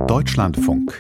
Deutschlandfunk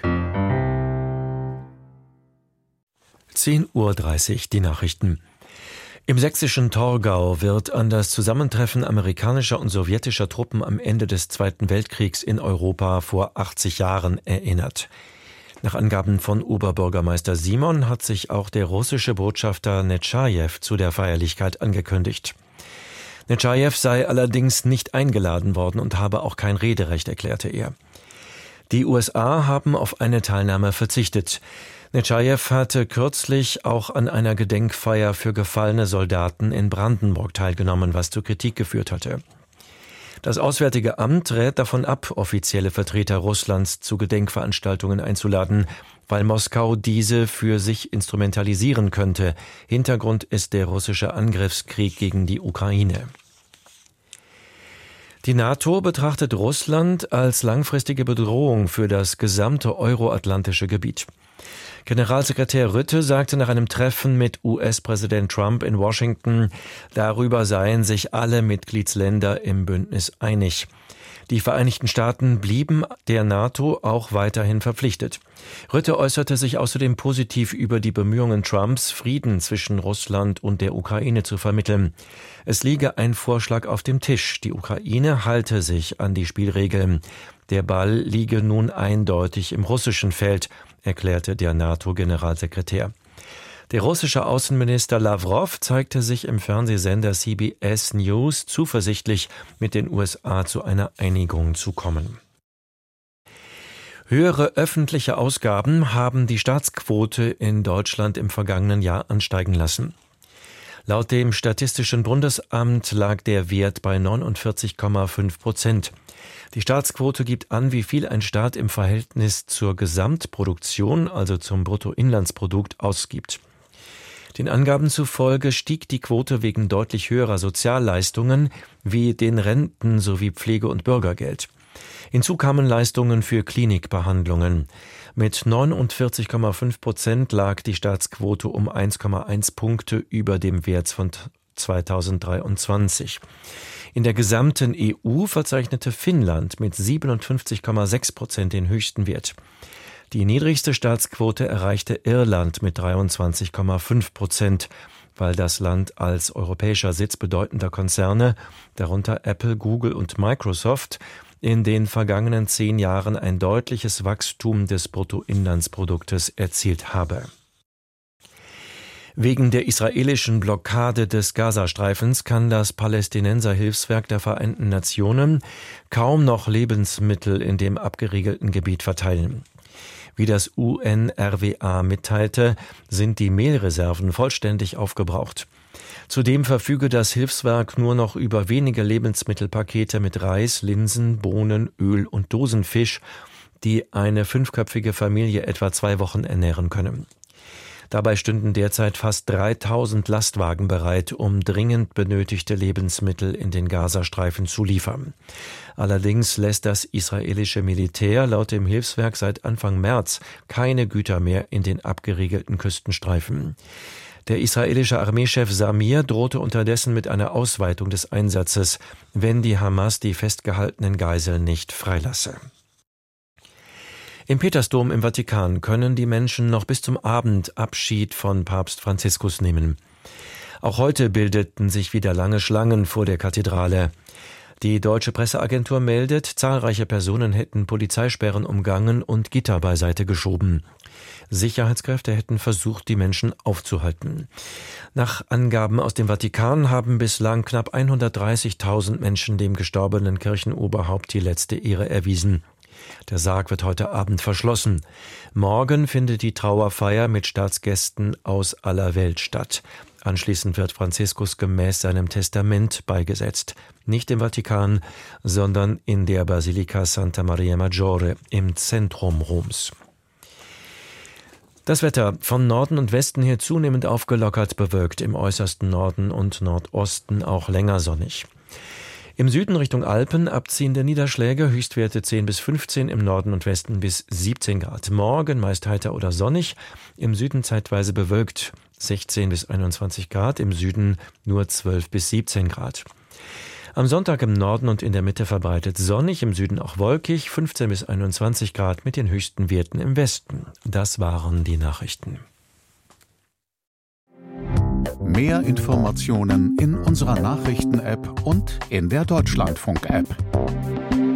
10:30 Uhr die Nachrichten. Im sächsischen Torgau wird an das Zusammentreffen amerikanischer und sowjetischer Truppen am Ende des Zweiten Weltkriegs in Europa vor 80 Jahren erinnert. Nach Angaben von Oberbürgermeister Simon hat sich auch der russische Botschafter Netschajew zu der Feierlichkeit angekündigt. Netschajew sei allerdings nicht eingeladen worden und habe auch kein Rederecht, erklärte er. Die USA haben auf eine Teilnahme verzichtet. Netschajew hatte kürzlich auch an einer Gedenkfeier für gefallene Soldaten in Brandenburg teilgenommen, was zu Kritik geführt hatte. Das Auswärtige Amt rät davon ab, offizielle Vertreter Russlands zu Gedenkveranstaltungen einzuladen, weil Moskau diese für sich instrumentalisieren könnte. Hintergrund ist der russische Angriffskrieg gegen die Ukraine. Die NATO betrachtet Russland als langfristige Bedrohung für das gesamte euroatlantische Gebiet. Generalsekretär Rutte sagte nach einem Treffen mit US-Präsident Trump in Washington, darüber seien sich alle Mitgliedsländer im Bündnis einig. Die Vereinigten Staaten blieben der NATO auch weiterhin verpflichtet. Rutte äußerte sich außerdem positiv über die Bemühungen Trumps, Frieden zwischen Russland und der Ukraine zu vermitteln. Es liege ein Vorschlag auf dem Tisch. Die Ukraine halte sich an die Spielregeln. Der Ball liege nun eindeutig im russischen Feld, erklärte der NATO-Generalsekretär. Der russische Außenminister Lawrow zeigte sich im Fernsehsender CBS News zuversichtlich, mit den USA zu einer Einigung zu kommen. Höhere öffentliche Ausgaben haben die Staatsquote in Deutschland im vergangenen Jahr ansteigen lassen. Laut dem Statistischen Bundesamt lag der Wert bei 49,5%. Die Staatsquote gibt an, wie viel ein Staat im Verhältnis zur Gesamtproduktion, also zum Bruttoinlandsprodukt, ausgibt. Den Angaben zufolge stieg die Quote wegen deutlich höherer Sozialleistungen wie den Renten sowie Pflege- und Bürgergeld. Hinzu kamen Leistungen für Klinikbehandlungen. Mit 49,5% lag die Staatsquote um 1,1 Punkte über dem Wert von 2023. In der gesamten EU verzeichnete Finnland mit 57,6% den höchsten Wert. Die niedrigste Staatsquote erreichte Irland mit 23,5%, weil das Land als europäischer Sitz bedeutender Konzerne, darunter Apple, Google und Microsoft, in den vergangenen 10 Jahren ein deutliches Wachstum des Bruttoinlandsproduktes erzielt habe. Wegen der israelischen Blockade des Gazastreifens kann das Palästinenser-Hilfswerk der Vereinten Nationen kaum noch Lebensmittel in dem abgeriegelten Gebiet verteilen. Wie das UNRWA mitteilte, sind die Mehlreserven vollständig aufgebraucht. Zudem verfüge das Hilfswerk nur noch über wenige Lebensmittelpakete mit Reis, Linsen, Bohnen, Öl und Dosenfisch, die eine 5-köpfige Familie etwa 2 Wochen ernähren können. Dabei stünden derzeit fast 3000 Lastwagen bereit, um dringend benötigte Lebensmittel in den Gazastreifen zu liefern. Allerdings lässt das israelische Militär laut dem Hilfswerk seit Anfang März keine Güter mehr in den abgeriegelten Küstenstreifen. Der israelische Armeechef Samir drohte unterdessen mit einer Ausweitung des Einsatzes, wenn die Hamas die festgehaltenen Geiseln nicht freilasse. Im Petersdom im Vatikan können die Menschen noch bis zum Abend Abschied von Papst Franziskus nehmen. Auch heute bildeten sich wieder lange Schlangen vor der Kathedrale. Die deutsche Presseagentur meldet, zahlreiche Personen hätten Polizeisperren umgangen und Gitter beiseite geschoben. Sicherheitskräfte hätten versucht, die Menschen aufzuhalten. Nach Angaben aus dem Vatikan haben bislang knapp 130.000 Menschen dem gestorbenen Kirchenoberhaupt die letzte Ehre erwiesen. Der Sarg wird heute Abend verschlossen. Morgen findet die Trauerfeier mit Staatsgästen aus aller Welt statt. Anschließend wird Franziskus gemäß seinem Testament beigesetzt. Nicht im Vatikan, sondern in der Basilika Santa Maria Maggiore im Zentrum Roms. Das Wetter von Norden und Westen her zunehmend aufgelockert, bewölkt, im äußersten Norden und Nordosten auch länger sonnig. Im Süden Richtung Alpen abziehende Niederschläge, Höchstwerte 10 bis 15, im Norden und Westen bis 17 Grad. Morgen meist heiter oder sonnig, im Süden zeitweise bewölkt, 16 bis 21 Grad, im Süden nur 12 bis 17 Grad. Am Sonntag im Norden und in der Mitte verbreitet sonnig, im Süden auch wolkig, 15 bis 21 Grad mit den höchsten Werten im Westen. Das waren die Nachrichten. Mehr Informationen in unserer Nachrichten-App und in der Deutschlandfunk-App.